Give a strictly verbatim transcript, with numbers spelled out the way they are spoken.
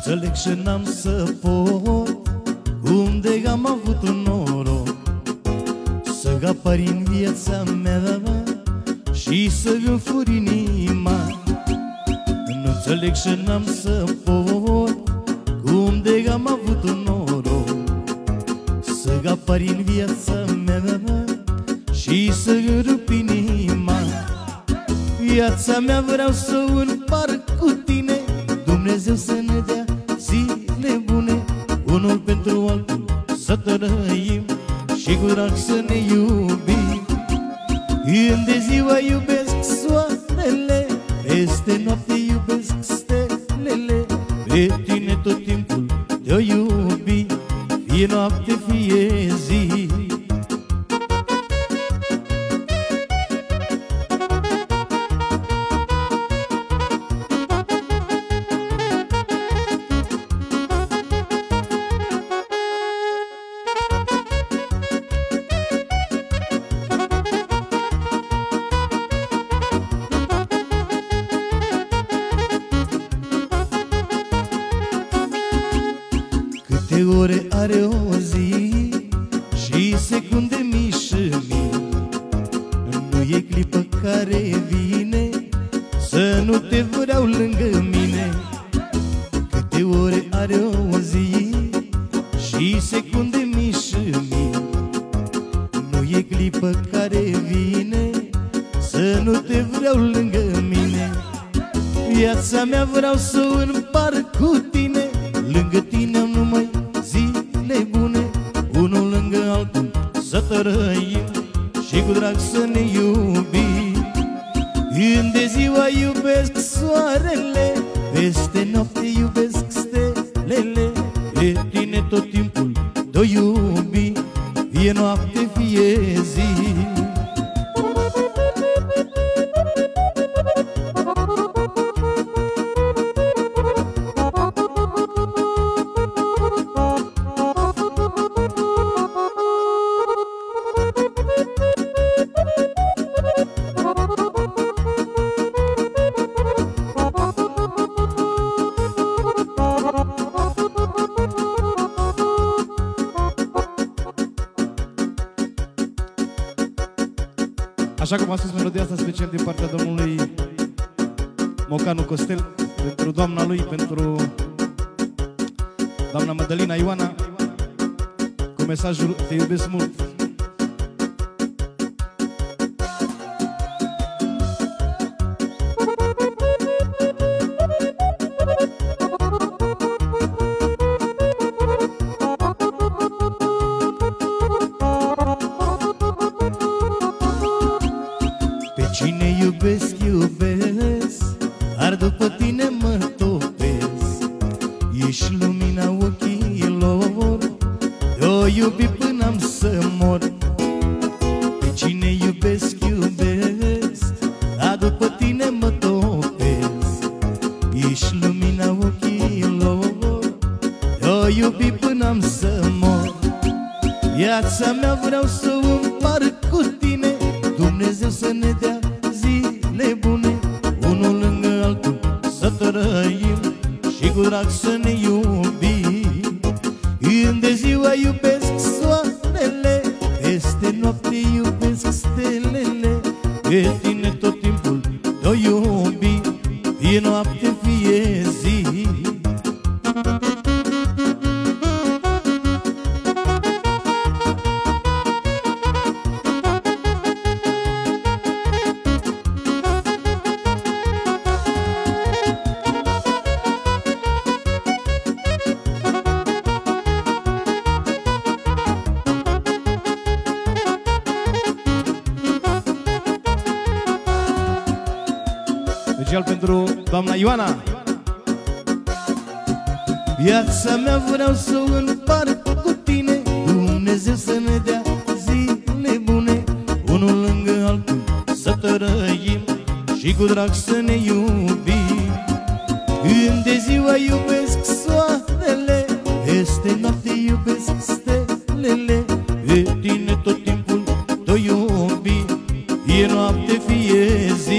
înțeleg și n-am să pot cum de am avut un noroc să apari în viața mea și să-mi furi inima. Nu înțeleg și n-am să pot cum de am avut un noroc să apari în viața mea și să-mi rup inima. Viața mea vreau să o împart cu tine, Dumnezeu să ne dea zile bune, unul pentru altul să trăim și cu drag să ne iubim. Când de ziua iubesc soarele, peste noapte iubesc stelele, pe tine tot timpul te-o iubi, fie noapte, fie zi. Câte ore are o zi și secunde mii și mii, nu e clipă care vine să nu te vreau lângă mine. Câte ore are o zi și secunde mii și mii, nu e clipă care vine să nu te vreau lângă mine. Viața mea vreau să o împart cu tine, lângă tine am numai zile bune, unul lângă altul să trăim și cu drag să ne iubim. Când de ziua iubesc soarele, peste noapte iubesc stelele, pe tine tot timpul te-o iubi, fie noapte, fie zi. Așa cum a spus melodia asta special din partea domnului Mocanu Costel, pentru doamna lui, pentru doamna Mădălina Ioana, cu mesajul te iubesc mult. Cine iubesc, iubesc, dar după tine mă topesc. Ești lumina ochilor, te-o iubi până am să mor. Pe cine iubesc, iubesc, dar după tine mă topesc. Ești lumina ochilor, te-o iubi până am să mor. Viața mea vreau să o împart cu tine, Dumnezeu să ne dea zile bune, unul lângă altul să trăim și cu drag să ne iubim. Când de ziua iubesc soarele, peste noapte iubesc stelele, pe tine tot timpul te-o iubi, fie noapte, fie zi. Special pentru doamna Ioana. Viața mea vreau să o împart cu tine, Dumnezeu să ne dea zile bune, unul lângă altul să trăim și cu drag să ne iubim. Când de ziua iubesc soarele, peste noapte iubesc stelele, pe tine tot timpul te-o iubi, fie noapte, fie zi.